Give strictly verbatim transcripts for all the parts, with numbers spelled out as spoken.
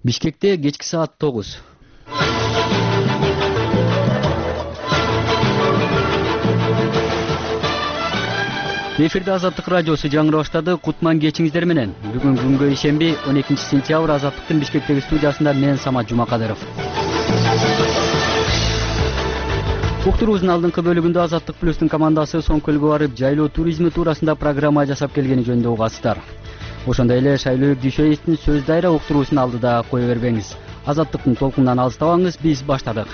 Бишкекте кечки саат тогуз. Эфирде Азаттык радиосу жаңыра баштады. Кутман кечиңиздер менен. Бүгүн күнгө ишемби он экинчи сентябрь Азаттыктын Бишкектеги студиясында мен Самат Жумакадыров. Уктуруубуздун алдыңкы бөлүгүндө Азаттык плюстун командасы Соң көлгө барып, жайлоо туризми туурасында программа жасап келгени жөнүндө угасыздар. Ошондой эле Шайлообек Дүйшөевдин сөз дайра уктуруусун алдыда кое бербеңиз. Азаттыктын толкунунан алыстабаңыз, биз баштадык.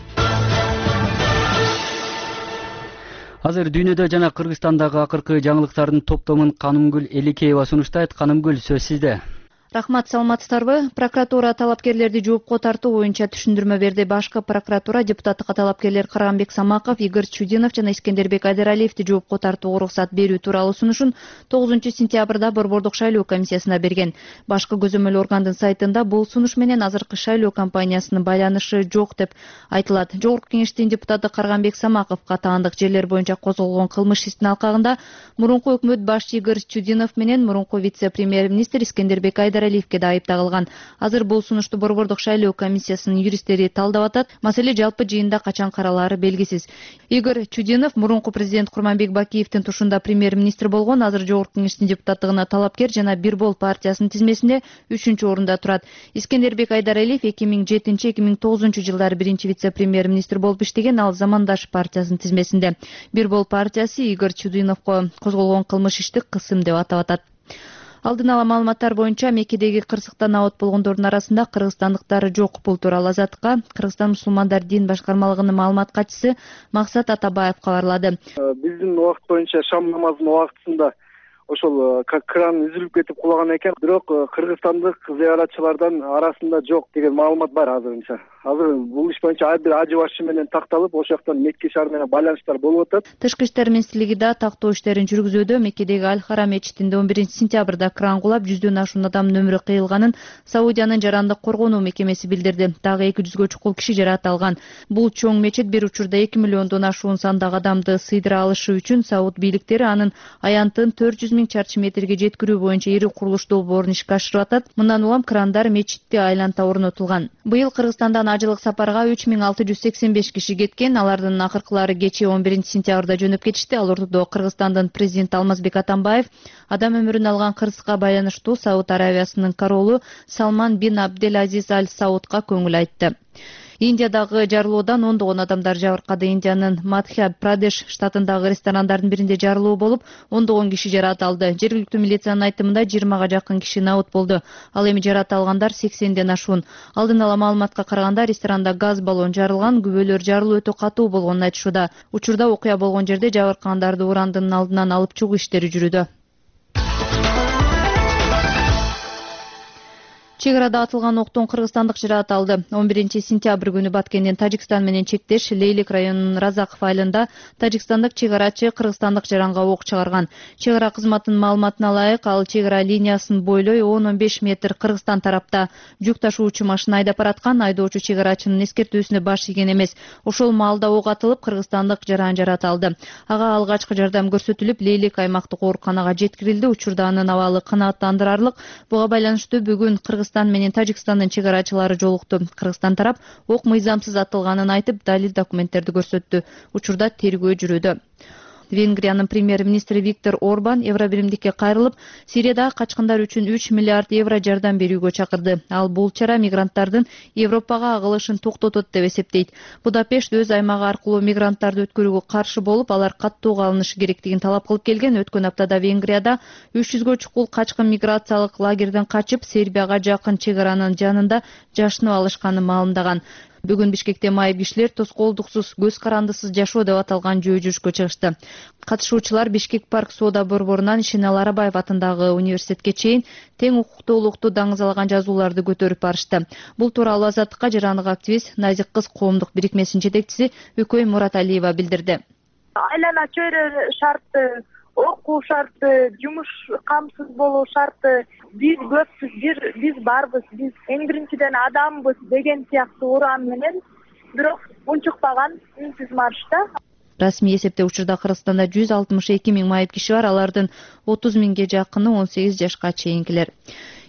Азыр дүйнөдө жана Кыргызстандагы акыркы жаңылыктардын топтомун Канымгүл Эликеева сунуштайт. Канымгүл, сөз сизде. Рахмат, саламатсыздарбы? Прокуратура талапкерлерди жоопко тартуу боюнча түшүндүрмө берди. Башкы прокуратура депутаттыкка талапкерлер Карганбек Самаков, Игорь Чудинов жана Искендербек Айдаралиевди жоопко тартууга уруксат берүү тууралуу сунушун тогузунчу сентябрда Борбордук шайлоо комиссиясына берген. Башкы көзөмөл органдын сайтында бул сунуш менен азыркы шайлоо кампаниясынын байланышы жок деп айтылат. Жогорку кеңештин депутаты Карганбек Самаковго таандык жерлер боюнча козголгон кылмыш ишинин алкагында мурунку өкмөт башчы Игорь Чудинов менен мурунку вице-премьер-министр Искендербек Айдаралиев Айдаралиевке да айып тагылган. Азыр бул сунушту Борбордук шайлоо комиссиясынын юристтери талдап атат. Маселе жалпы жыйында качан каралаары белгисиз. Игорь Чудинов мурунку президент Курманбек Бакиевдин тушунда премьер-министр болгон, азыр жогорку кеңештин депутаттыгына талапкер жана Бир Бол партиясынын тизмесинде үчүнчү орунда турат. Искендербек Айдаралиев эки миң жетинчи эки миң тогузунчу жылдары биринчи вице-премьер-министр болуп иштеген, ал Замандаш партиясынын тизмесинде. Бир Бол партиясы Игорь Чудиновго козголгон кылмыш ишти кысым деп атап атат. Алдын ала маалыматтар боюнча Меккедеги кырсыктан абот болгондордун арасында кыргызстандыктар жок. Бул тууралуу Азаттыкка Кыргызстан мусулмандар дин башкармалыгынын маалымат катчысы Максат Атабаев кабарлады. Биздин убакыт боюнча шам намазынын убактысында ошол кран үзүлүп кетип кулаган экен. Бирок кыргызстандык зыяратчылардан арасында жок деген маалымат бар азырынча. Азыр бул иш боюнча ар бир ажы башы менен такталып, ошол жактан Мекке шаар менен байланыштар болуп атат. Тышкы иштер министрлиги да тактоо иштерин жүргүзүүдө. Меккедеги Аль-Хара мечитинде он биринчи сентябрда кран кулап, жүздөн ашуун адамдын өмүрү кыйылганын Саудиянын жарандык коргонуу мекемеси билдирди. Дагы эки жүзгө чукул киши жаракат алган. Бул чоң мечит бир учурда эки миллиондон ашуун сандагы адамды сыйдыра алышы үчүн Сауд бийликтери анын аянтын төрт жүз миң чарчы метрге жеткирүү боюнча ири курулуш долбоорун ишке ашырып атат. Мындан улам крандар мечитти айланта орнотулган. Быйыл Кыргызстандан ажылык сапарга үч миң алты жүз сексен беш киши кеткен. Алардын акыркылары кечээ он биринчи сентябрда жөнөп кетишти. Ал ортодо Кыргызстандын президенти Алмазбек Атамбаев адам өмүрүн алган кырсыкка байланыштуу Сауд Аравиясынын королу Салман бин Абдел Азиз Аль Саудга көңүл айтты. Индиядагы жарылуудан ондогон адамдар жабыркады. Индиянын Мадхья-Прадеш штатындагы ресторандардын биринде жарылуу болуп, ондогон киши жаракат алды. Жергиликтүү милициянын айтымында жыйырмага жакын киши набыт болду. Ал эми жаракат алгандар сексенден ашуун. Алдын ала маалыматка караганда ресторанда газ баллон жарылган, күбөлөр жарылуу өтө катуу болгонун айтышууда. Учурда окуя болгон жерде жабыркагандарды урандын алдынан алып чыгуу иштери жүрүүдө. Чек арада атылган октон кыргызстандык жаракат алды. он биринчи сентябрь күнү Баткенден Тажикстан менен чектеш Лейлик районунун Разаков айылында тажикстандык чек арачы кыргызстандык жаранга ок чыгарган. Чек ара кызматынын маалыматына ылайык, ал чек ара линиясын бойлой он он беш метр Кыргызстан тарапта жүк ташуучу машина айдап бараткан. Айдоочу чек арачынын эскертүүсүнө баш ийген эмес. Ошол маалда ок атылып, кыргызстандык жаран жаракат алды. Ага алгачкы жардам көрсөтүлүп, Лейлик аймактык ооруканага жеткирилди. Учурда анын абалы канааттандырарлык. Буга байланыштуу бүгүн Кыргызстан менен Тажикстандын чек арачылары жолукту. Кыргызстан тарап ок мыйзамсыз атылганын айтып, далил документтерди көрсөттү. Учурда тергөө жүрүүдө. Венгриянын премьер-министри Виктор Орбан Евробиримдикке кайрылып, Сирияда качкындар үчүн үч миллиард евро жардам берүүгө чакырды. Ал бул чара мигранттардын Европага агылышын токтотот деп эсептейт. Будапешт өз аймагы аркылуу мигранттарды өткөрүүгө каршы болуп, алар каттуу алынышы керектигин талап кылып келген. Өткөн аптада Венгрияда үч жүзгө чукул качкын миграциялык лагерден качып, Сербияга жакын чек аранын жанында жашынып алышканын маалымдаган. Бүгүн Бишкекте майып кишилер тоскоолдуксуз, көз карандысыз жашоо деп аталган жөө жүрүшкө чыгышты. Катышуучулар Бишкек парк соода борборунан Ишенал Арабаев атындагы университетке чейин тең укуктуулукту даңызалаган жазууларды көтөрүп барышты. Бул тууралуу Азаттыкка жарандык активист Назик кыз коомдук бирикмесинин жетекчиси Үкөй Мураталиева билдирди. Айлана чөйрө шарты, окуу шарты, жумуш камсыз болуу шарты, биз көппүз, биз барбыз, биз эң биринчиден адамбыз деген сыяктуу уран менен, бирок унчукпаган үнсүз маршта. Расмий эсепте учурда Кыргызстанда жүз алтымыш эки миң майып киши бар, алардын отуз миңге жакыны он сегиз жашка чейинкилер.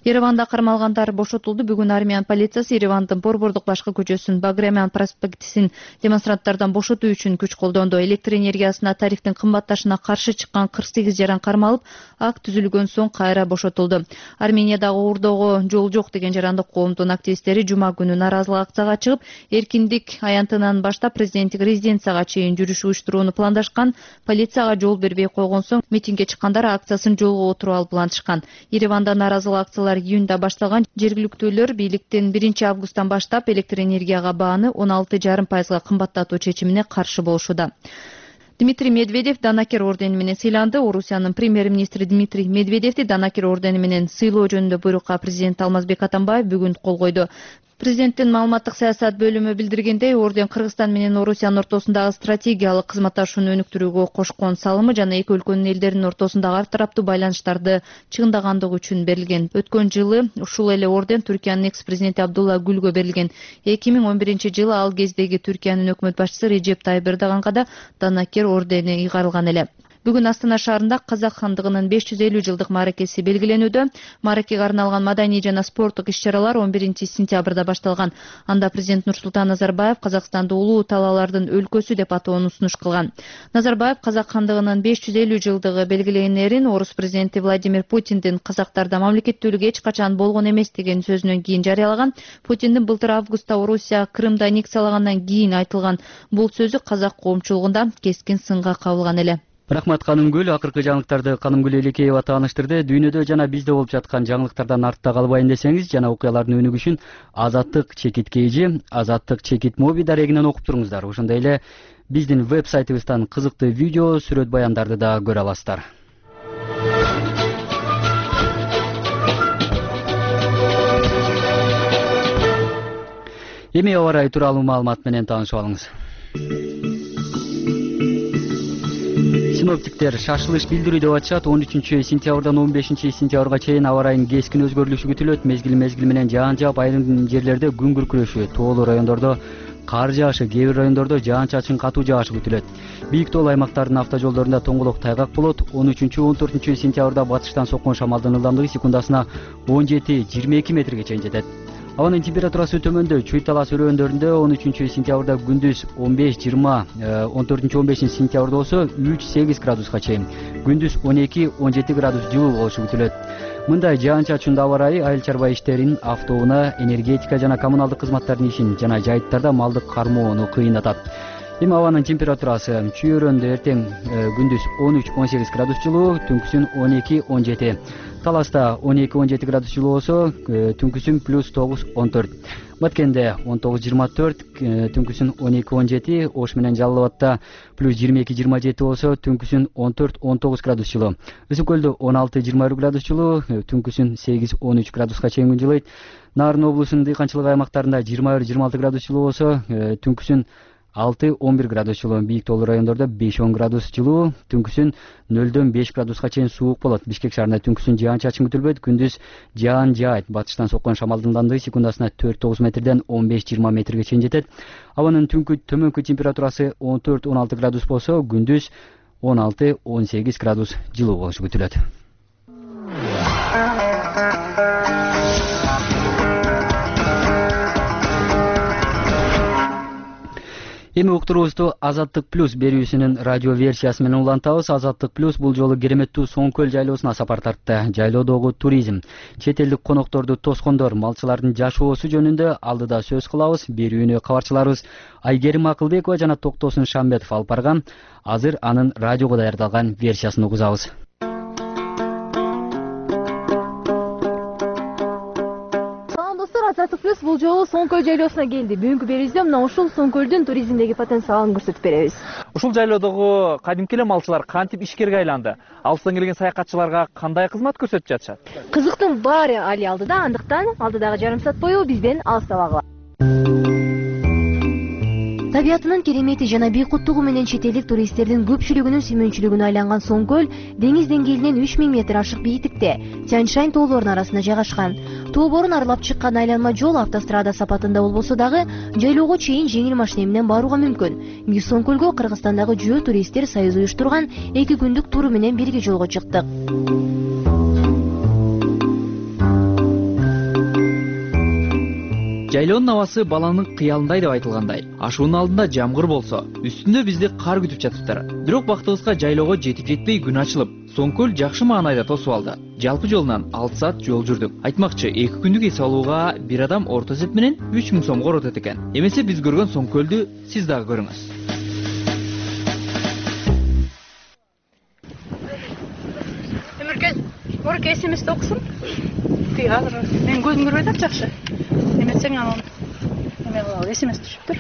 Ереванда кармалгандар бошотулду. Бүгүн армян полициясы Еревандын Борбордук башкы көчөсүн, Баграмян проспектисин демонстранттардан бошотуу үчүн күч колдонду. Электр энергиясына тарифтин кымбатташына каршы чыккан кырк сегиз жаран кармалып, ак түзүлгөн соң кайра бошотулду. Армениядагы уурдоого жол жок деген жарандык коомдун активисттери жума күнү нааразылык акцияга чыгып, эркиндик аянтынан баштап президенттик резиденцияга чейин жүрүш уюштурууну пландашкан. Полицияга жол бербей койгон соң митингге чыккандар акциясын жолго отуруп алып пландашкан. Ереванда нааразылык акциялар июнда башталган. Жергиликтүүлөр бийликтин биринчи августтан баштап электр энергияга бааны он алты жарым пайызга кымбаттатуу чечимине каршы болушууда. Дмитрий Медведев Данакер ордени менен сыйланды. Орусиянын премьер-министри Дмитрий Медведевди Данакер ордени менен сыйлоо жөнүндө буйрукка президент Алмазбек Атамбаев бүгүн кол койду. Президенттин маалыматтык саясат бөлүмү билдиргендей, орден Кыргызстан менен Орусиянын ортосундагы стратегиялык кызматташууну өнүктүрүүгө кошкон салымы жана эки өлкөнүн элдеринин ортосундагы ар тараптуу байланыштарды чыгындагандыгы үчүн берилген. Өткөн жылы ушул эле орден Түркиянын экс-президенти Абдулла Гүлгө берилген. эки миң он биринчи жылы ал кездеги Түркиянын өкмөт башчысы Режеп Тайып Эрдоганга да Данакер ордени ыйгарылган эле. Бүгүн Астана шаарында Казак хандыгынын беш жүз элүү жылдык мааракеси белгиленүүдө. Мааракеге арналган маданий жана спорттук иш-чаралар он биринчи сентябрда башталган. Анда президент Нурсултан Назарбаев Казакстанды улуу талаалардын өлкөсү деп атоону сунуш кылган. Назарбаев Казак хандыгынын беш жүз элүү жылдыгы белгиленерин орус президенти Владимир Путиндин казактарда мамлекеттүүлүк эч качан болгон эмес деген сөзүнөн кийин жарыялаган. Путиндин былтыр августта Орусия Крымды аннексиялагандан кийин айтылган бул сөзү казак коомчулугунда кескин сынга кабылган эле. Рахмат Канымгүл, акыркы жаңылыктарды Канымгүл Элекеева тааныштырды. Дүйнөдө жана бизде болуп жаткан жаңылыктардан артта калбайын десеңиз, жана окуялардын өнүгүшүн Азаттык чекит кейжи, Азаттык чекит моби дарегинен окуп туруңуздар. Ошондой эле биздин веб-сайтыбыздан кызыктуу видео, сүрөт баяндарды да көрө аласыздар. Эми аба ырайы тууралуу маалымат менен таанышып алыңыз. Синоптиктер шашылыш билдирүү деп атышат. он үчүнчү сентябрдан он бешинчи сентябрга чейин аба ырайынын кескин өзгөрүлүшү күтүлөт. Мезгил мезгил менен жаан жаап, айрым жерлерде күн күркүрөшү, тоолуу райондордо кар жаашы, кээ бир райондордо жаан-чачын катуу жаашы күтүлөт. Бийик тоол аймактардын автожолдорунда тоңголок тайгак болот. он үчүнчү он төртүнчү сентябрда батыштан соккон шамалдын ылдамдыгы секундасына он жети жыйырма эки метрге чейин жетет. Абанын температурасы төмөндө. Чүй талас өрөөндөрүндө он үчүнчү сентябрда күндүз он беш жыйырма, он төртүнчү он бешинчи сентябрда болсо үч сегиз градуска чейин, күндүз он эки он жети градус жылуу болушу күтүлөт. Мындай жаан-чачындуу аба ырайы айыл чарба иштерин, автоунаа, энергетика жана коммуналдык кызматтардын ишин жана жайыттарда малдык кармоону кыйнатат. Эми абанын температурасы чүй өрөөндө эртең күндүз он үч он сегиз градус жылуу, түнкүсүн он эки он жети. Таласта он эки он жети градус жылуу болсо, түнкүсүн плюс тогуз он төрт. Баткенде он тогуз жыйырма төрт, түнкүсүн он эки он жети. Ош менен Жалал Абадта плюс жыйырма эки жыйырма жети болсо, түнкүсүн он төрт он тогуз градус жылуу. Ысык көлдө он алты жыйырма бир градус жылуу, түнкүсүн сегиз он үч градуска чейин күн жылыйт. Нарын облусунун дыйканчылык аймактарында жыйырма бир жыйырма алты градус жылуу болсо, түнкүсүн алты он бир градус жылуу. Бийик тоолуу райондордо беш он градус жылуу, түнкүсүн нөлдөн беш градуска чейин суук болот. Бишкек шаарында түнкүсүн жаан-чачын күтүлбөйт, күндүз жаан жаайт. Батыштан соккон шамалдын ылдамдыгы секундасына төрт тогуз метрден он беш жыйырма метрге чейин жетет. Абанын түнкү төмөнкү температурасы он төрт он алты градус болсо, күндүз он алты он сегиз градус жылуу болушу күтүлөт. Эми уктуруубузду Азаттык плюс берүүсүнүн радио версиясы менен улантабыз. Азаттык плюс бул жолу кереметтүү Соң көл жайлоосуна сапар тартты. Жайлоодогу туризм, чет элдик конокторду тоскондор, малчылардын жашоосу жөнүндө алдыда сөз кылабыз. Берүүнү кабарчыларыбыз Айгерим Акылбекова жана Токтосун Шамбетов алып барган. Азыр анын радиого даярдалган версиясын угузабыз. Азаттык плюс бул жолу Соң көл жайлоосуна келди. Бүгүнкү берүүбүздө мына ушул Соң көлдүн туризмдеги потенциалын көрсөтүп беребиз. Ушул жайлоодогу кадимки эле малчылар кантип ишкерге айланды? Алыстан келген саякатчыларга кандай кызмат көрсөтүп жатышат? Кызыктын баары али алдыда, андыктан алдыдагы жарым саат бою бизден алыстабагыла. Табиятынын керемети жана бейкуттугу менен чет элдик туристтердин көпчүлүгүнүн сүймөнчүлүгүнө айланган Соң көл деңиз деңгээлинен үч миң метр ашык бийиктикте Тянь-Шань тоолорунун арасында жайгашкан. Тооборун аралап чыккан айланма жол автострада сапатында болбосо дагы жайлоого чейин жеңил машина менен барууга мүмкүн. Биз Соң көлгө Кыргызстандагы Жөө туристтер союзу уюштурган эки күндүк туру менен бирге жолго чыктык. Жайлоонун абасы баланын кыялындай деп айтылгандай. Ашуунун алдында жамгыр болсо, үстүндө бизди кар күтүп жатыптыр. Бирок бактыбызга жайлоого жетип жетпей күн ачылып, Соңкөл жакшы маанайда тосуп алды. Жалпы жолунан алты саат жол жүрдүк. Айтмакчы, эки күндүк эс алууга бир адам орто эсеп менен үч миң сомго оротот экен. Эмесе биз көргөн Соңкөлдү сиз дагы көрүңүз. Эмиркен, Морке эсемести окусун. Тиги азыр мен көзүм көрбөй атат жакшы. Эметсең анан эме кылалы, эсемес түшүптүр.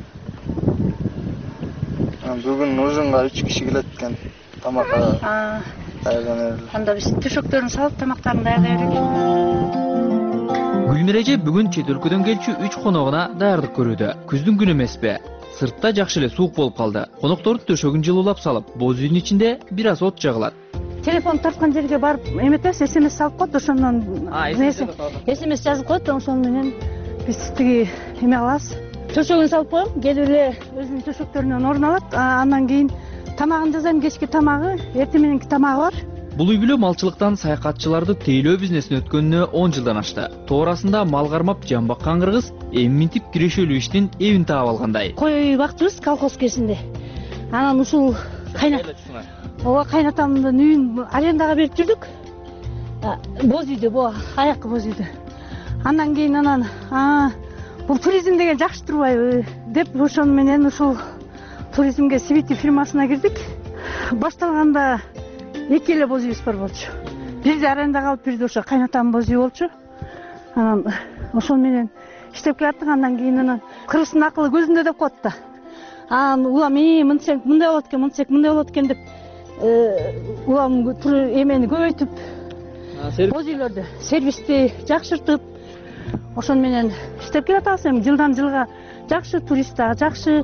Бүгүн ужунга үч киши келет экен. Тамакка даярданып. Анда биз төшөктөрүн салып, тамактарын даярдай берели. Гүлмиреже бүгүн чет өлкөдөн келчү үч коногуна даярдык көрүүдө. Күздүн күнү эмеспи? Сыртта жакшы эле суук болуп калды. Коноктордун төшөгүн жылуулап салып, боз үйдүн ичинде бир аз от жагылат. Телефон тарткан жерге барып эметесиз, эсемес салып коет, ошондон эсемес жазып коет, ошону менен биз тиги эме кылабыз. Төшөгүн салып коем, келип эле өзүнүн төшөктөрүнөн орун алат. Андан кийин тамагын жасайм, кечки тамагы, эртең мененки тамагы бар. Бул үй бүлө малчылыктан саякатчыларды тейлөө бизнесине өткөнүнө он жылдан ашты. Тоорасында мал кармап жан баккан кыргыз эми минтип кирешөлүү иштин эбин таап алгандай. Кой бактыбыз колхоз кезинде. Анан ушул кайнат Ооба, кайнатамдын үйүн арендага берип жүрдүк. Боз үйдө, бу аяккы боз үйдө. Андан кийин анан бул туризм деген жакшы турбайбы деп ошону менен ушул туризмге Свити фирмасына кирдик. Башталганда эки эле боз үйүбүз бар болчу. Бирди арендага алып, бирди ошо кайнатамдын боз үйү болчу. Анан ошону менен иштеп келаттык. Андан кийин анан кыргыздын акылы көзүндө деп коет да. Анан улам мынтсек мындай болот экен, мынтсек мындай болот экен деп улам эмени көбөйтүп, боз үйлөрдү сервисти жакшыртып, ошону менен иштеп келатабыз. Эми жылдан жылга жакшы турист да жакшы,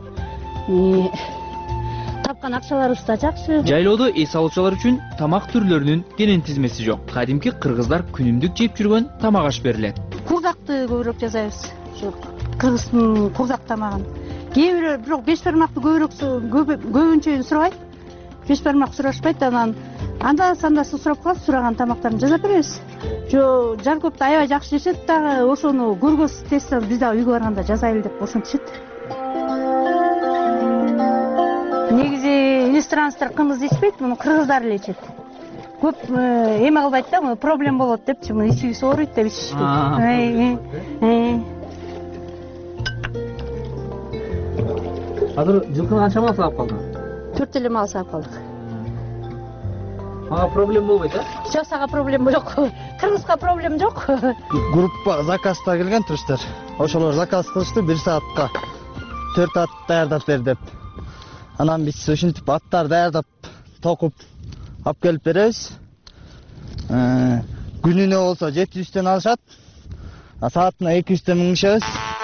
тапкан акчаларыбыз да жакшы. Жайлоодо эс алуучулар үчүн тамак түрлөрүнүн кенен тизмеси жок. Кадимки кыргыздар күнүмдүк жеп жүргөн тамак аш берилет. Курдакты көбүрөөк жасайбыз. Ушу кыргыздын курдак тамагын. Кээ бирөө бирок беш бармакты көбүрөөк көбүнчө сурабайт. Беш бармак сурашпайт, анан анда санда сурап калат, сураган тамактарын жасап беребиз. Жо жар көптү аябай жакшы жешет дагы, ошону көргөз тесте биз дагы үйгө барганда жасайлы деп ошентишет. Негизи иностранецтер кымыз ичпейт, муну кыргыздар эле ичет. Көп эме кылбайт да, муну проблем болот депчи, муну ичүүсү ооруйт деп ичишпейт. Азыр жылкыны канча мал саап калдың? Төрт эле мал саап калдык. Ага проблем болбойт, а? Жок, сага проблем жок. Кыргызга проблем жок. Группа заказда келген туристтер. Ошолор заказ кылышты, бир саатка төрт ат даярдап бер деп. Анан биз ушинтип аттар даярдап, токуп алып келип беребиз. Күнүнө болсо жети жүздөн алышат. Саатына эки жүздөн миңишебиз.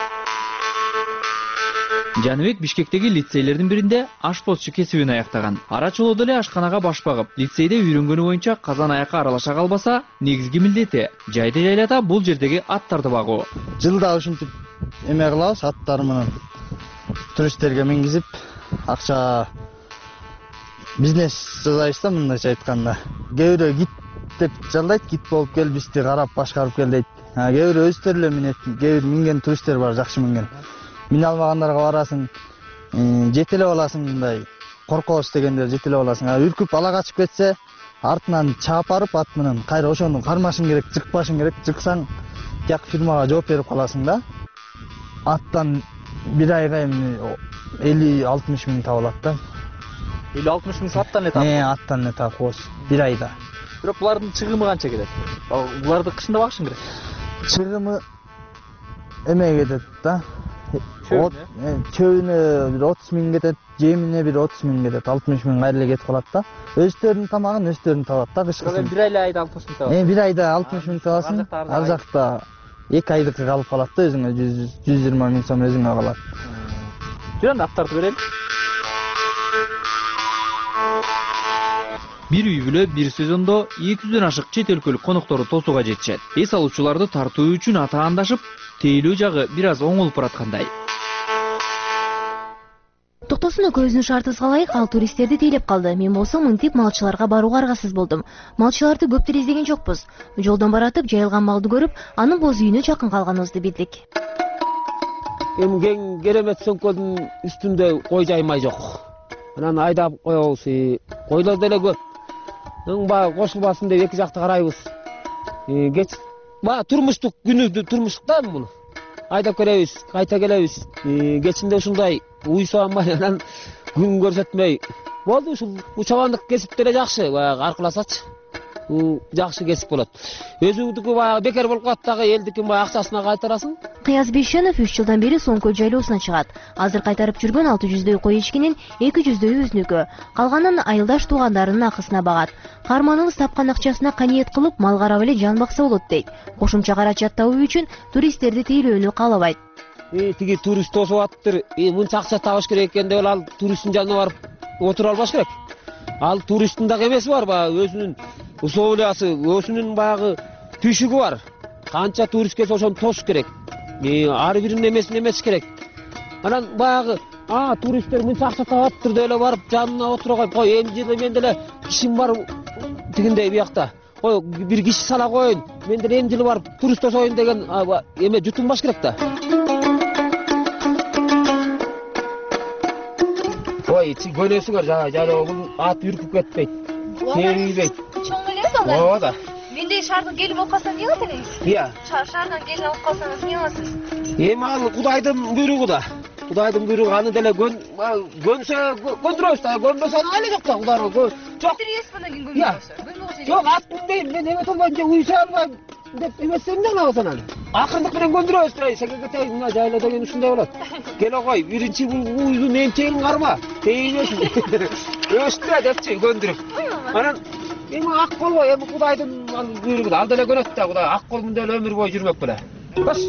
Жаныбек Бишкектеги лицейлердин биринде ашпозчу кесибин аяктаган. Ара чолодо эле ашканага баш багып, лицейде үйрөнгөнү боюнча казан аякка аралаша калбаса, негизги милдети жайды жайлата бул жердеги аттарды багуу. Жылда ушинтип эме кылабыз, аттар менен туристтерге мингизип, акча бизнес жасайбыз да, мындайча айтканда. Кээ бирөө гид деп жалдайт, гид болуп кел бизди карап башкарып кел дейт. Кээ бирөө өздөрү эле минет, кээ бир минген туристтер бар, жакшы минген. Мин албагандарга барасың, жетелеп аласың, мындай коркош дегендер жетелеп аласың. Үркүп ала качып кетсе, артынан чаап барып ат менен кайра ошону кармашың керек, жыкпашың керек. Жыксаң, жак фирмага жооп берип каласың да. Аттан бир айга эми элүү алтымыш миң табылат да. элүү алтымыш миң аттан эле таап. Э, аттан эле таап коебуз бир айда. Бирок булардын чыгымы канча келет? Буларды кышында багышың керек. Чыгымы эме кетет да. Чөбүнө бир отуз миң кетет, жемине бир отуз миң кетет, алтымыш миң кайра эле кетип калат да. Өздөрүнүн тамагын өздөрүн табат да, кышкы. Бир айда алтымыш миң табат. Э, бир айда алтымыш миң табасың. Ар жакта эки айдыкы калып калат да, өзүңө жүз жыйырма миң сом өзүңө калат. Жүрөндө аттарды берели. Бир үй бүлө бир сезондо эки жүздөн ашык чет өлкөлүк конокторду тосууга жетишет. Эс алуучуларды тартуу үчүн атаандашып, тейлөө жагы бир аз оңолуп бараткандай. Токтосун экөөбүздүн шартыбызга ылайык ал туристтерди тейлеп калды. Мен болсо мынтип малчыларга барууга аргасыз болдум. Малчыларды көптөр издеген жокпуз. Жолдон баратып жайылган малды көрүп, анын боз үйүнө жакын калганыбызды билдик. эми кең керемет сөңкөлдүн үстүндө кой жаймай жок. Анан айдап коебуз. Койлор деле көп. Эң баягы кошулбасын деп эки жакты карайбыз. Кеч баягы турмуштук күнү турмуштук да бул. Айдап келебиз, кайта келебиз. Кечинде ушундай уй соонбай анан күн көрсөтмөй болду. Ушул чабандык кесип деле жакшы, баягы аркыласачы. Жакшы кесип болот. Өзүңдүкү баягы бекер болуп калат дагы, элдикин баягы акчасына кайтарасың. Кыяз Бейшенов үч жылдан бери Соңкөл жайлоосуна чыгат. Азыр кайтарып жүргөн алты жүздөй кой эчкинин эки жүздөйү өзүнүкү. Калганын айылдаш туугандарынын акысына багат. Каарманыбыз тапкан акчасына каниет кылып мал карап эле жан бакса болот дейт. Кошумча каражат табуу үчүн туристтерди тейлөөнү каалабайт. Тиги турист тосуп атыптыр. Мынча акча табыш керек экен деп ал туристтин жанына барып отура албаш керек. Ал туристтин дагы эмеси бар, баягы өзүнүн условиясы, өзүнүн баягы түйшүгү бар. Канча турист келсе ошону тосуш керек. Ар биринин эмесин эмес керек. Анан баягы а туристтер мынча акча табаптыр деп эле барып жанына отура коюп, кой эми жылы мен деле кишим бар тигиндей биякта. Кой бир киши сала коюн, мен деле эми жылы барып турист тосоюн деген эме жутулбаш керек да. Ой, көнөсүңөр жайлоо бул ат үркүп кетпейт. Сейилбейт. Чоң эле да. Ооба да. Мендей шаардын келип алып калсам эмне кылат элеңиз? Ия. Шаардан келип алып калсаңыз эмне кыласыз? Эми ал Кудайдын буйругу да. Кудайдын буйругу, аны деле көнсө көндүрөбүз да, көнбөсө аны жок да, Кудайга. Жок. Биресиз мындан кийин көнбөсөң. Жок, ат минбейм, мен эме толбойнчо уйса албайм деп эмесе эмне кылабыз анан? Акырындык менен көндүрөбүз да, сенге кетейин, мына жайлоо деген ушундай болот. Келе кой, биринчи бул уйдун эмчегин карма, тиймесин. Өстүрө депчи көндүрүп. Анан эми ак болбой, эми Кудайдын буйругу да, ал деле көнөт да, Кудай ак колмун деле өмүр бою жүрмөк беле. Баш.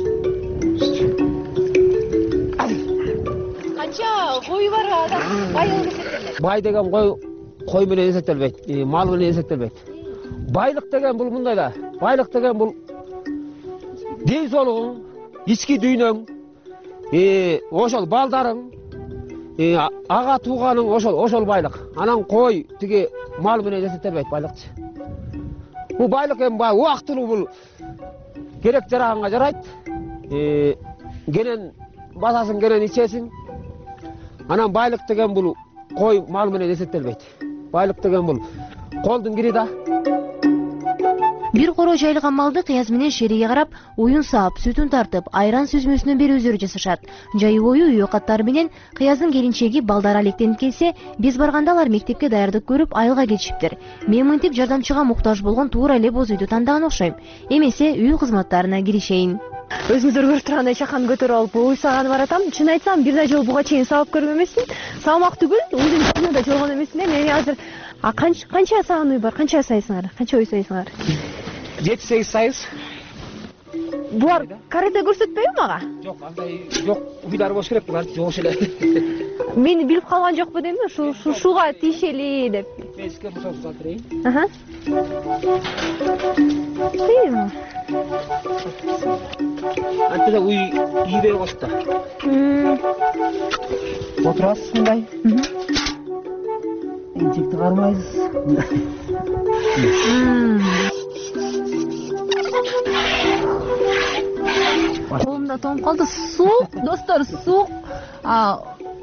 Канча кою бар адам бай болуп эсептелет? Бай деген кой кой менен эсептелбейт, мал менен эсептелбейт. Байлык деген бул мындай да. Байлык деген бул ден соолугуң, ички дүйнөң, ошол балдарың, ага тууганың, ошол ошол байлык. Анан кой тиги мал менен эсептелбейт байлыкчы. Бул байлык эми баягы убактылуу, бул керек жараганга жарайт. Кенен басасың, кенен ичесиң. Анан байлык деген бул кой мал менен эсептелбейт. Байлык деген бул колдун кири да. Бир коро жайылган малды Кыяз менен шериге карап, уюн саап, сүтүн тартып, айран сүзмөсүнөн бери өздөрү жасашат. Жайы бою үй окаттары менен Кыяздын келинчеги балдары алектенип келсе, биз барганда алар мектепке даярдык көрүп айылга кетишиптир. Мен мынтип жардамчыга муктаж болгон туура эле боз үйдү тандаган окшойм. Эмесе үй кызматтарына киришейин. Өзүңүздөр көрүп тургандай чакан көтөрүп алып уй саганы баратам. Чын айтсам, бир да жолу буга чейин сабап көргөн эмесмин. Саамак түгүл, уйдун үстүнө да жолгон эмесмин. Мен азыр а канча саган уй бар? Канча сайсыңар? Канча уй сайсыңар? жети сегиз сайыз. Булар карата көрсөтпөйбү мага? Жок, андай жок, уйлар болуш керек булар, жок эле. Мени билип калган жокпу дейм, ушу шуга тиешели деп. Эске бусак сатырайын. Аха. Тийм. Антда уй ийбей кош да. Мм. Отурасыз мындай. Энчекти кармайсыз. Мм. Колумда тоңуп калды. Суук, достор, суук. А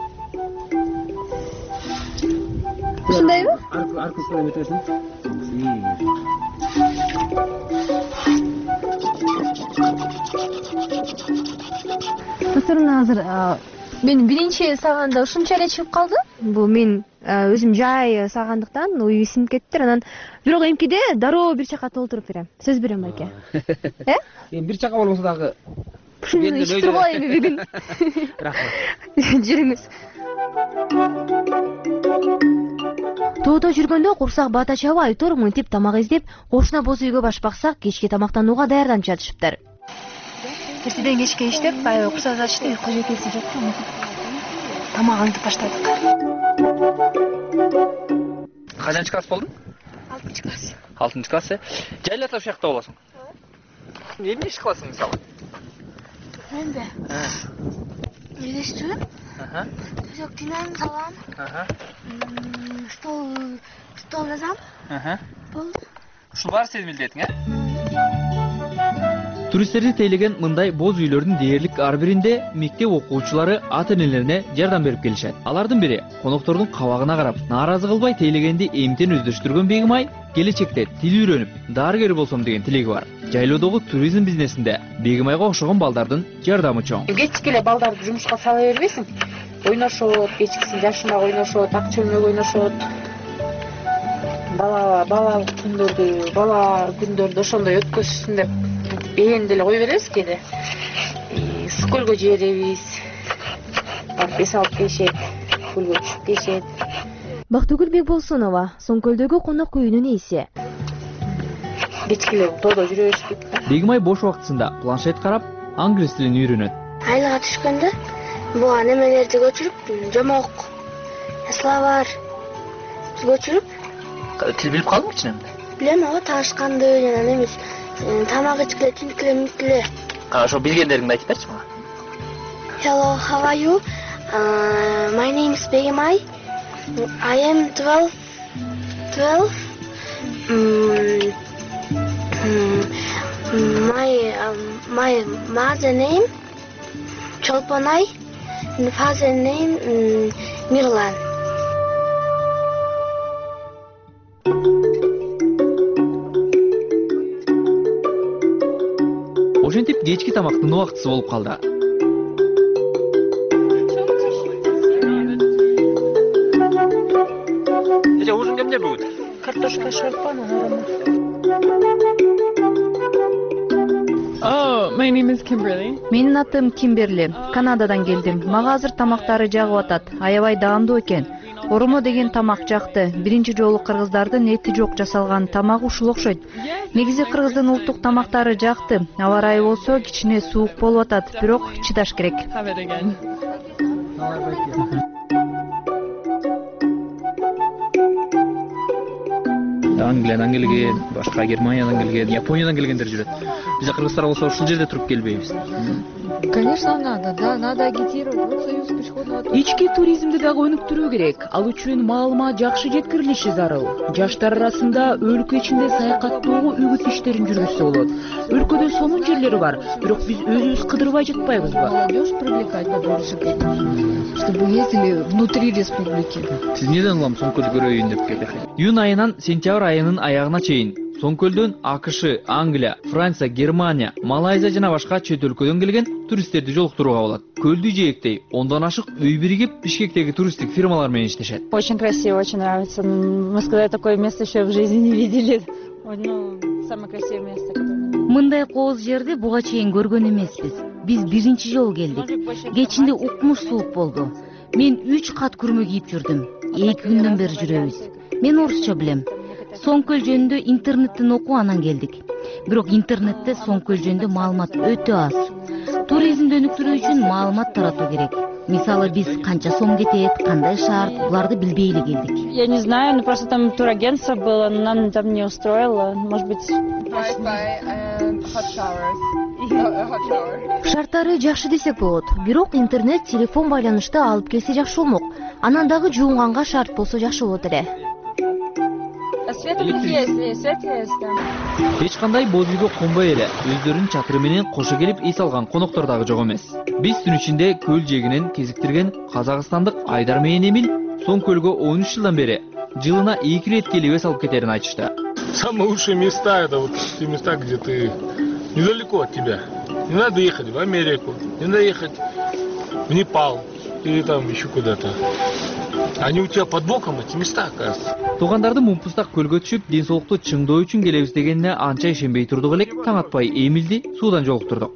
ушундайбы? Аркасына өтөсүң. Достор, азыр мен биринчи саганда ушунча эле чыгып калды. Бул мен өзүм жай сагандыктан уй синип кеттир. Анан бирок эмкиде дароо бир чака толтуруп берем. Сөз берем байке. Э? Эми бир чака болбосо дагы ушуну ичип тургула эми бүгүн. Рахмат. Жүрүңүз. Тоодо жүргөндө курсак бата чабы Айтор мынтип тамак издеп, кошуна боз үйгө баш баксак, кечки тамактанууга даярданып жатышыптыр. Эртеден кечке иштеп, аябай курсак ачты, уйку жекеси жок. Тамак аңдып баштадык. Качанчы класс болдуң? алтынчы класс. алтынчы класс, э? Жайлата ушул жакта болосуң. Эмне иш кыласың мисалы? Менде. Үйлештирем. Аха. Төсөк динам салам. Аха. Стол стол жазам. Аха. Болду. Ушул баары сенин милдетиң, э? Туристтерди тейлеген мындай боз үйлөрдүн дээрлик ар биринде мектеп окуучулары ата энелерине жардам берип келишет. Алардын бири коноктордун кабагына карап, нааразы кылбай тейлегенди эмтен өздөштүргөн Бегимай келечекте тил үйрөнүп, дарыгер болсом деген тилеги бар. Жайлоодогу туризм бизнесинде Бегимайга окшогон балдардын жардамы чоң. Кечке эле балдарды жумушка сала бербейсиң. Ойношот, кечкисин жашына ойношот, ак чөлмөк ойношот. Бала балалык күндөрдү, бала күндөрдү ошондой өткөзсүн деп бээни деле кое беребиз кээде. Көлгө жиберебиз. Бес алып келишет, көлгө түшүп келишет. Бактыгүл Бекболсунова Соңкөлдөгү конок үйүнүн ээси. Кечкеле тоодо жүрө беришпейт. Бегимай бош убактысында планшет карап, англис тилин үйрөнөт. Айлыга түшкөндө буга немелерди көчүрүп, жомок, словарь көчүрүп. Тил билип калдыңбы чынын? Билем, ага таашканды жана эмес, тамак ичкиле, тинткиле, миткиле. Ошо билгендериңди айтып берчи мага. Hello, how are you? Uh, my name is Begimai. I am twelve. twelve. Um, um, my um, my mother name Cholponai. And father name um, Mirlan. Ошентип кечки тамактын убактысы болуп калды. Эже ужин кемде будет? Картошка шарпа, наверное. Oh, my name is Kimberly. Менин атым Кимберли. Канададан келдим. Мага азыр тамактары жагып атат. Аябай даамдуу экен. Оромо деген тамак жакты. Биринчи жолу кыргыздардын эти жок жасалган тамагы ушул окшойт. Негизи кыргыздын улуттук тамактары жакты. Аба ырайы болсо кичине суук болуп атат, бирок чыдаш керек. Англиядан келген, башка Германиядан келген, Япониядан келгендер жүрөт. Биз кыргыздар болсо ушул жерде туруп келбейбиз. Конечно, надо, да, надо агитировать. Вот союз пешеходного транспорта. Ички туризмди дагы өнүктүрүү керек. Ал үчүн маалымат жакшы жеткирилиши зарыл. Жаштар арасында өлкө ичинде саякаттоого үгүт иштерин жүргүзсө болот. Өлкөдө сонун жерлери бар, бирок биз өзүбүз кыдырбай жатпайбызбы? Молодежь привлекать побольше к этому, чтобы ездили внутри республики. Сиз неден улам Соңкөл көрөйүн деп келдик. Июнь айынан сентябрь айынын аягына чейин Соңкөлдөн АКШ, Англия, Франция, Германия, Малайзия жана башка чет өлкөдөн келген туристтерди жолуктурууга болот. Көлдү жээктей ондон ашык үй биригип Бишкектеги туристтик фирмалар менен иштешет. Очень красиво, очень нравится. Мы сказали, такое место еще в жизни не видели. Ну, самое красивое место, которое... Мындай кооз жерди буга чейин көргөн эмеспиз. Биз биринчи жолу келдик. Кечинде укмуш суук болду. Мен үч кат күрмө кийип жүрдүм. эки күндөн бери жүрөбүз. Мен орусча билем. Соңкөл жөнүндө интернеттен окуп анан келдик. Бирок интернетте Соңкөл жөнүндө маалымат өтө аз. Туризмди өнүктүрүү үчүн маалымат таратуу керек. Мисалы, биз канча сом кетет, кандай шарт, буларды билбей эле келдик. Я не знаю, ну просто там турагентство было, но нам там не устроило. Может быть... Шарттары жакшы десек болот. Бирок интернет, телефон байланышты алып келсе жакшы болмок. Анан дагы жуунганга шарт болсо жакшы болот эле. Свет есть, свет есть, да. Эч кандай боз үйгө конбой эле өздөрүнүн чатыры менен кошо келип эс алган коноктор дагы жок эмес. Биз түн ичинде көл жээгинен кезиктирген казакстандык Айдар менен Эмил Соңкөлгө он үч жылдан бери жылына эки рет келип эс алып кетерин айтышты. Самые лучшие места — это вот те места, где ты недалеко от тебя. Не надо ехать в Америку, не надо ехать в Непал или там еще куда-то. Они у тебя под боком, эти места, оказывается. Туугандарды мумпустак көлгө түшүп, ден соолукту чыңдоо үчүн келебиз дегенине анча ишенбей турдук элек, таң атпай Эмилди суудан жолуктурдук.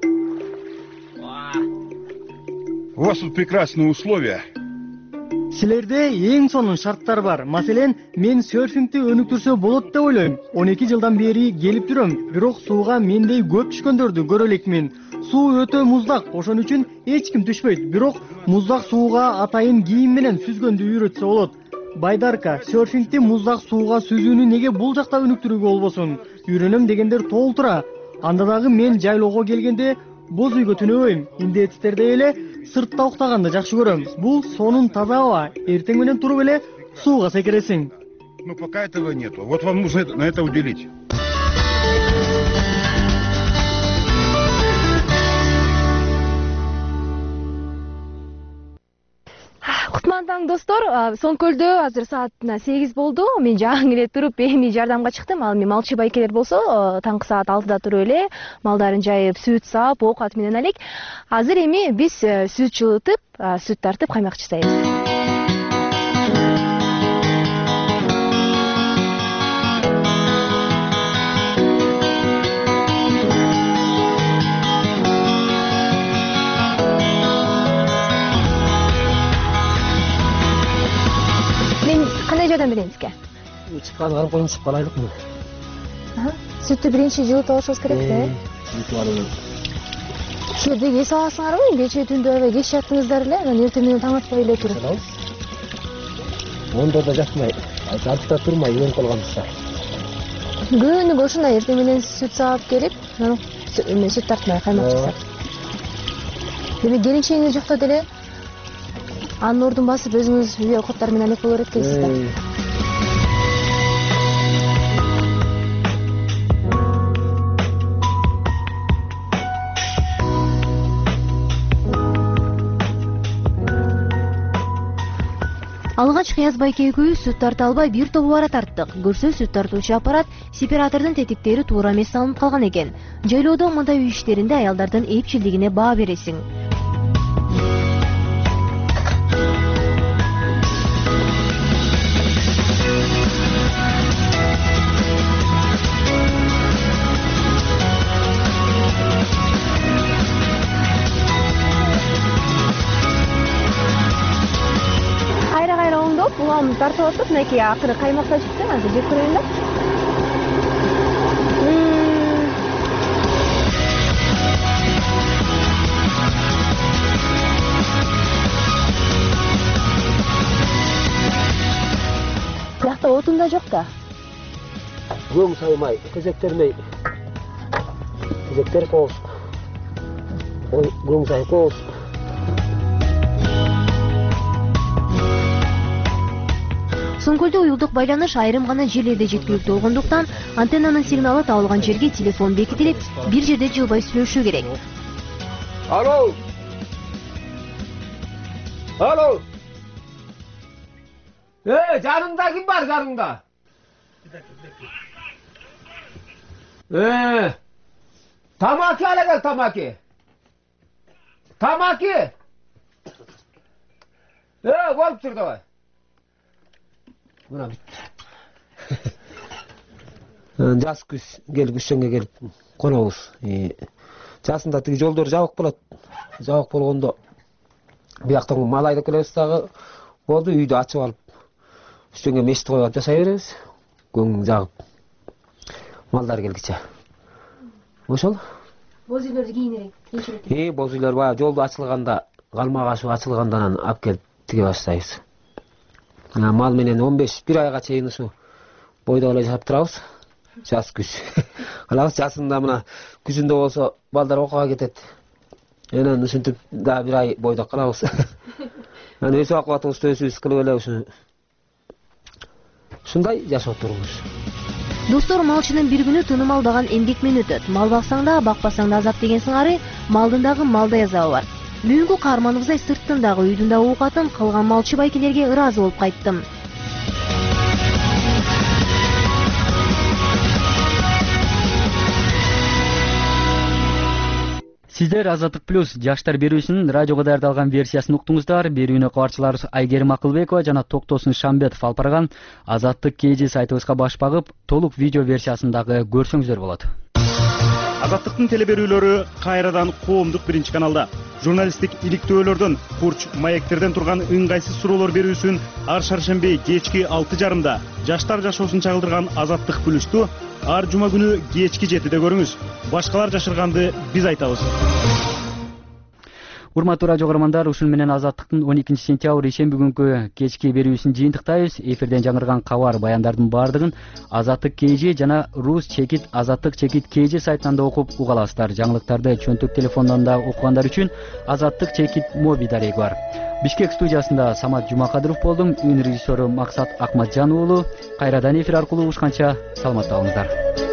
У вас тут прекрасные условия. Силерде эң сонун шарттар бар. Маселен, мен серфингди өнүктүрсө болот деп ойлойм. он эки жылдан бери келип жүрөм, бирок сууга мендей көп түшкөндөрдү көрө элекмин. Суу өтө муздак, ошон үчүн эч ким түшпөйт. Бирок муздак сууга атайын кийим менен сүзгөндү үйрөтсө болот. Байдарка, серфингди муздак сууга сүзүүнү неге бул жакта өнүктүрүүгө болбосун? Үйрөнөм дегендер толтура. Анда дагы мен жайлоого келгенде боз үйгө түнөбөйм. Индеецтерде эле сыртта уктаганды жакшы көрөм. Бул сонун таза аба. Эртең менен туруп эле сууга секиресиң. Но пока этого нету. Вот вам нужно на это уделить. салам достор. Соңкөлдө азыр саатына сегиз болду. Мен жаңы эле туруп эми жардамга чыктым. Ал эми малчы байкелер болсо таңкы саат алтыда туруп эле малдарын жайып, сүт саап, оокат менен алек. Азыр эми биз сүт жылытып, сүт тартып каймак жасайбыз. Кандай жардам берейин сизге? Чыккан карап коюп чыгып калайлыкмы? Сүттү биринчи жылытып алышыбыз керек да. Жылытып алып. Ушул жерде эс аласыңарбы? Кечээ түндө аябай кеч жаттыңыздар эле, анан эртең менен таң атпай эле туруп. Ондо да жатмай, жалтта турмай үйрөнүп калганбызда. Күнүгө ушундай эртең менен сүт саап келип, анан сүт тартмай каймак жасап. Демек келинчегиңиз жокто деле анын ордун басып өзүңүз үй окуттар менен алек болор экенсиз да. Алгач Кыяз байке экөөбүз сүт тарта албай бир тобу бара тарттык. Көрсө сүт тартуучу аппарат сепаратордун тетиктери туура эмес салынып калган экен. Жайлоодо мындай үй иштеринде аялдардын эпчилдигине баа бересиң. Улам тартып атып, мынакей акыры каймакка чыкты, азыр жеп көрөйүн да. Биракта отун да жок да. Көң саймай, кезектермей. Кезектер кооз. Ой, көң сай кооз. Соңкөлдө уюлдук байланыш айрым гана жерлерде жеткиликтүү болгондуктан антеннанын сигналы табылган жерге телефон бекитилип, бир жерде жылбай сүйлөшүү керек. Алло. Алло. Э, жаныңда ким бар, жаныңда? Э, тамаки ала кел, тамаки. Тамаки. Э, болуп тур давай. Мына бит. Жаз күз келип күзчөнгө келип конобуз. Жасында тиги жолдор жабык болот. Жабык болгондо бияктан мал айдап келебиз дагы болду, үйдү ачып алып үстөнгө мешит коюп жасай беребиз. Көң жагып малдар келгиче. Ошол. Боз үйлөрдү кийинерээк. Э, боз үйлөр баягы жолду ачылганда, калмак ашып ачылгандан алып келип тиге баштайбыз. Мал менен он беш бир айга чейин ушу бойдо эле жашап турабыз. Жаз күз. Алабыз жасында мына күзүндө болсо балдар окууга кетет. Анан ушинтип да бир ай бойдо калабыз. Анан өз акыбатыбызды өзүбүз кылып эле ушу. Ушундай жашап турабыз. Достор, малчынын бир күнү тыным албаган эмгек менен өтөт. Мал баксаң да, бакпасаң да азап деген сыңары малдын дагы малдай азабы бар. Бүгүнкү каарманыбыздай сырттын дагы үйдүн да оокатын кылган малчы байкелерге ыраазы болуп кайттым. Сиздер Азаттык плюс жаштар берүүсүнүн радиого даярдалган версиясын уктуңуздар. Берүүнү кабарчылар Айгерим Акылбекова жана Токтосун Шамбетов алып барган. Азаттык кж сайтыбызга баш багып, толук видео версиясын дагы көрсөңүздөр болот. Азаттыктын телеберүүлөрү кайрадан коомдук биринчи каналда. Журналисттик иликтөөлөрдөн, бурч маектерден турган ыңгайсыз суроолор берүүсүн ар шаршемби кечки алты жарымда жаштар жашоосун чагылдырган Азаттык плюсту ар жума күнү кечки жетиде көрүңүз. Башкалар жашырганды биз айтабыз. Урматтуу радио көрөрмандар, ушун менен Азаттыктын он экинчи сентябрь ишемби күнкү кечки берүүсүн жыйынтыктайбыз. Эфирден жаңырган кабар, баяндардын баардыгын Азаттык кж жана Рус чекит Азаттык чекит кж сайтынан да окуп уга аласыздар. Жаңылыктарды чөнтөк телефондон да окугандар үчүн Азаттык чекит моби дареги бар. Бишкек студиясында Самат Жумакадыров болдум. Үн режиссеру Максат Акматжан уулу. Кайрадан эфир аркылуу угушканча саламатта болуңуздар.